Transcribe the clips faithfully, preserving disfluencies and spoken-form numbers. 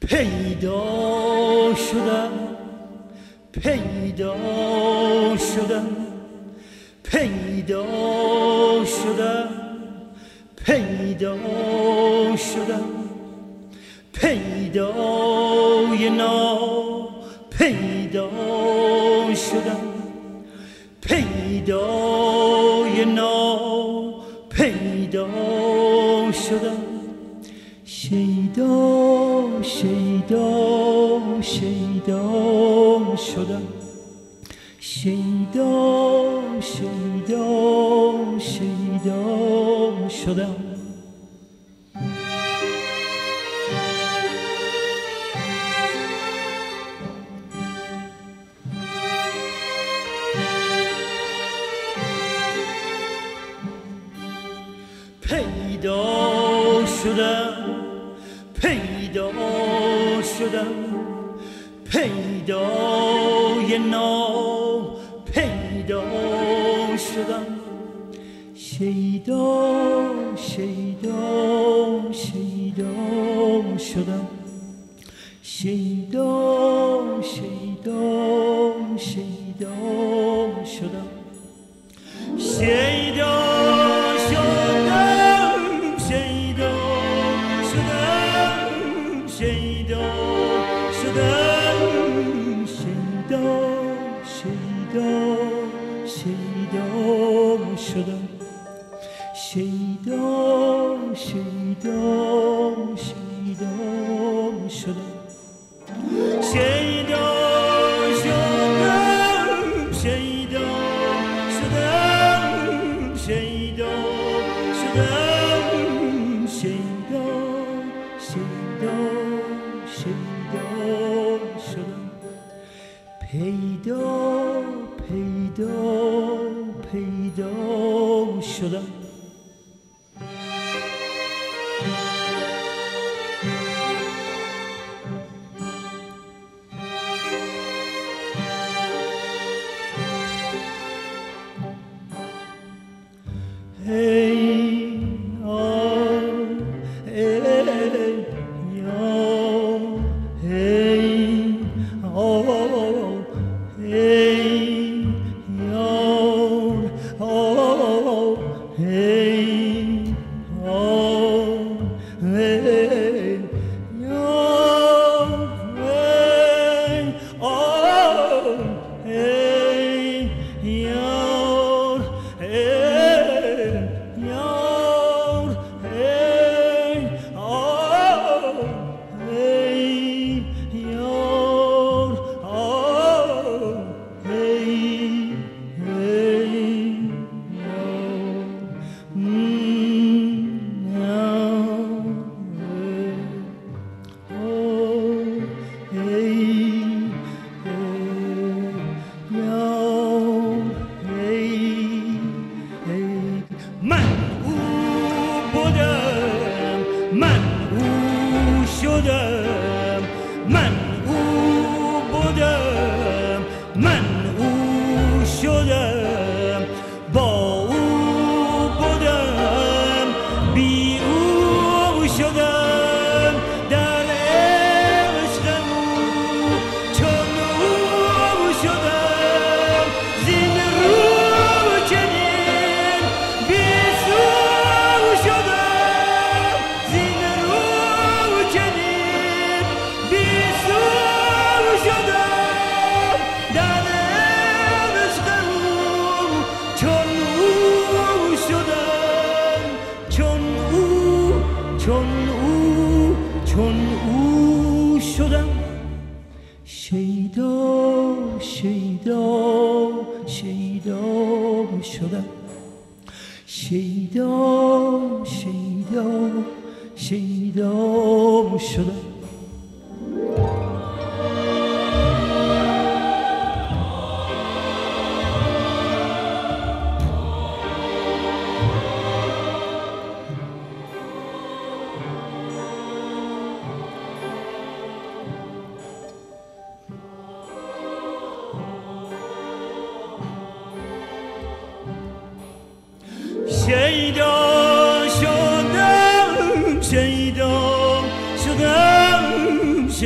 پیدا شدم پیدا شدم پیدا شدم پیدا شدم پیدای نا پیدا شدم پیدای نا پیدا شدم شیدا شیدا شیدا شدم شیدا شیدا شیدا شدم پیدا شدم پیدا شدم پیدای نا پیدا شدم شیدا شیدا شیدا شدم شیدا شیدا شیدا شدم شیدا شدم شیدا شیدا شیدا شدم شیدا شدم شیدا شدم شیدا شدم شیدا شیدا شیدا شدم پیدا پیدا پیدا شدم hey oh hey yo hey oh hey yo oh hey oh hey yo hey oh hey yo من او شدم من او بودم من او شدم با او بودم بی او شدم در عشق او چون او شدم زین رو چنین بی سو شدم چون او چون او شدم شیدا شیدا شیدا شدم شیدا شیدا شیدا شدم شیدا شدم شیدا شدم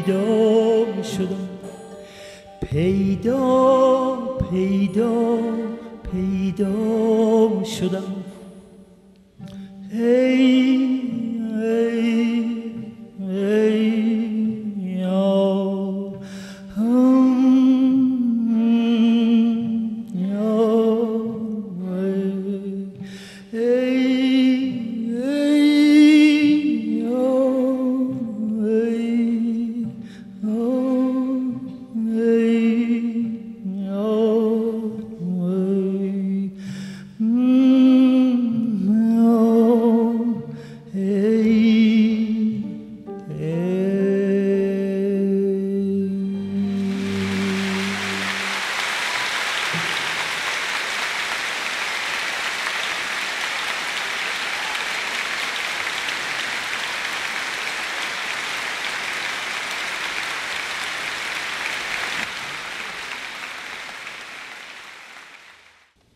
پیدا شدم، پیدا پیدا پیدا شدم. ای